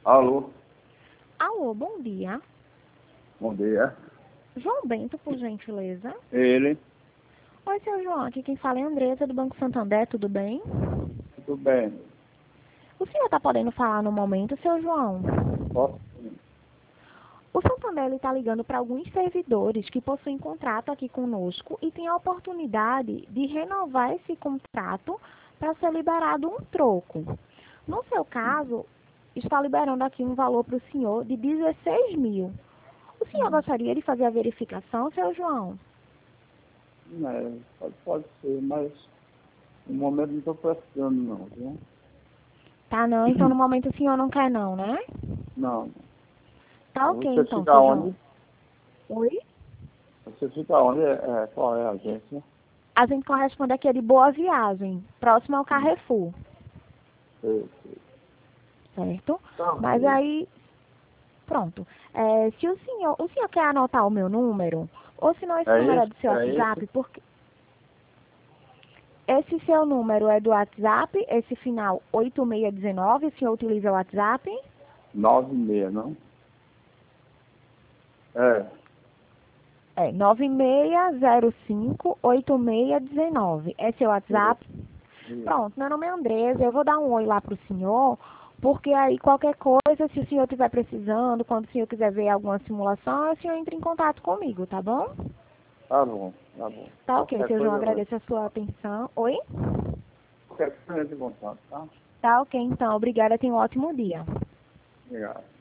Alô, Alô, bom dia. bom dia. João Bento, por gentileza. Ele, Oi, seu João. Aqui quem fala é a Andresa, do Banco Santander, tudo bem? tudo bem? O senhor está podendo falar no momento, seu João? Posso sim. O Santander está ligando para alguns servidores que possuem contrato aqui conosco e tem a oportunidade de renovar esse contrato para ser liberado um troco. No seu caso, está liberando aqui um valor para o senhor de 16 mil. O senhor gostaria de fazer a verificação, seu João? Pode ser, mas no momento não estou precisando não, viu? Tá, não. Então, no momento, o senhor não quer, não, né? Não. Tá ok, Você então, fica seu João. onde? Oi? Você fica onde? Qual é a agência? A gente corresponde aqui de Boa Viagem, próximo ao Carrefour, Sei. certo? Tá, Mas ok. aí, pronto. Se o senhor quer anotar o meu número, ou se não, esse É número é esse? do seu É esse? WhatsApp, porque esse seu número é do WhatsApp, esse final 8619, o senhor utiliza o WhatsApp? 96, não? É. É 96058619. É seu Isso. WhatsApp? Isso. Pronto, meu nome é Andresa, eu vou dar um oi lá pro senhor, porque aí qualquer coisa, se o senhor estiver precisando, quando o senhor quiser ver alguma simulação, o senhor entra em contato comigo, tá bom? Tá bom, tá bom. Tá ok, Qualquer seu João, coisa eu vou. agradeço a sua atenção. Oi? Qualquer coisa eu vou contar, tá? Tá ok, então, obrigada, tenha um ótimo dia. Obrigado.